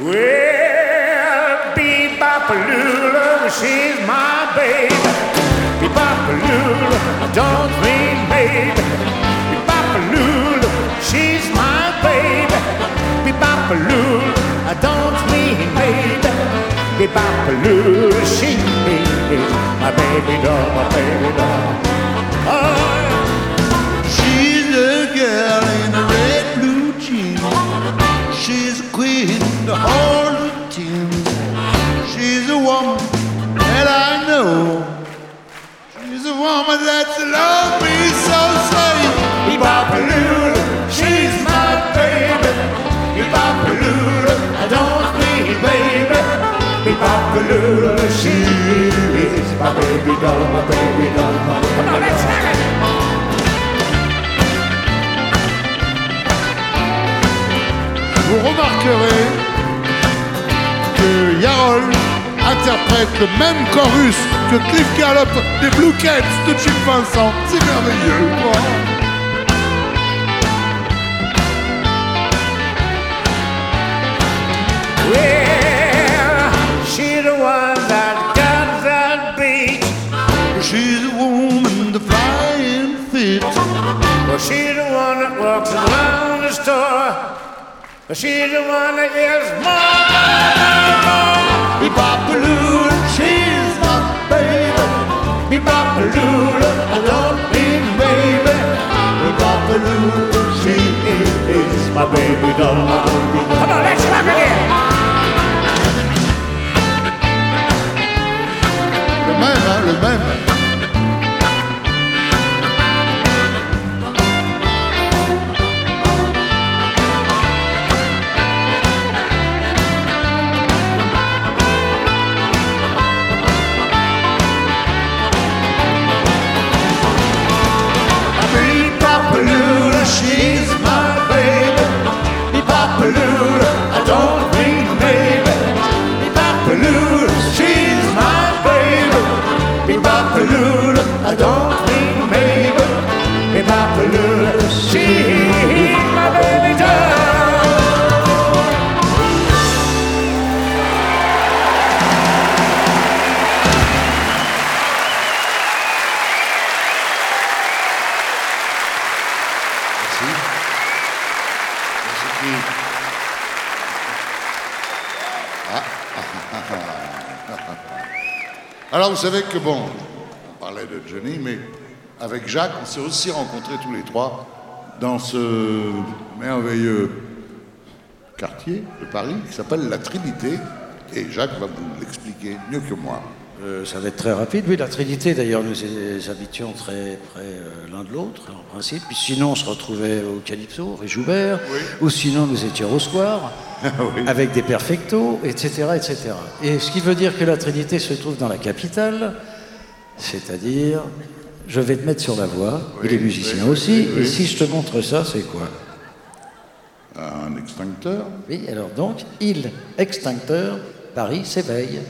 Well, Bebop-a-lula, she's my baby. Bebop-a-lula, don't mean maybe. Bebop-a-lula, she's my baby. Bebop-a-lula, don't mean maybe. Bebop-a-lula, she is my baby doll, my baby doll. Oh, she's a girl in a red blue jeans. She's a queen to hold the tunes. She's a woman that I know. She's a woman that's loved me so safe. Bebop-a-lula, she's my baby. Bebop-a-lula, I don't mean baby. Bebop-a-lula, she is my baby doll, my baby doll, my baby doll. Come on, let's sing it! Vous remarquerez que Yarol interprète le même chorus que Cliff Gallop des Blue Cats de Jim Vincent. C'est merveilleux. Well, she's the one that got that beat. She's a woman to flying fit. Well, she's the one that walks around the store. She's the one that yells more. Bebop-a-lula, she's my baby. Bebop-a-lula, I don't mean baby. Bebop-a-lula, she is my baby doll, my baby doll. Come on, let's rock again. Le même, hein, le même. Bebop-a-lula, she's my baby. Bebop-a-lula, I don't mean baby. Bebop-a-lula, she's my baby. Bebop-a-lula, I don't mean baby. Bebop-a-lula, she's my baby doll. Alors vous savez que bon, on parlait de Johnny, mais avec Jacques, on s'est aussi rencontrés tous les trois dans ce merveilleux quartier de Paris qui s'appelle la Trinité. Et Jacques va vous l'expliquer mieux que moi. Ça va être très rapide. Oui, la Trinité, d'ailleurs, nous habitions très près l'un de l'autre, en principe. Puis sinon, on se retrouvait au Calypso, rue Joubert. Oui. Ou sinon, nous étions au Square, oui, avec des perfectos, etc., etc. Et ce qui veut dire que la Trinité se trouve dans la capitale, c'est-à-dire, je vais te mettre sur la voie, oui, et les musiciens, oui, aussi. Oui. Et si je te montre ça, c'est quoi? Un extincteur. Oui, alors donc, extincteur, Paris s'éveille.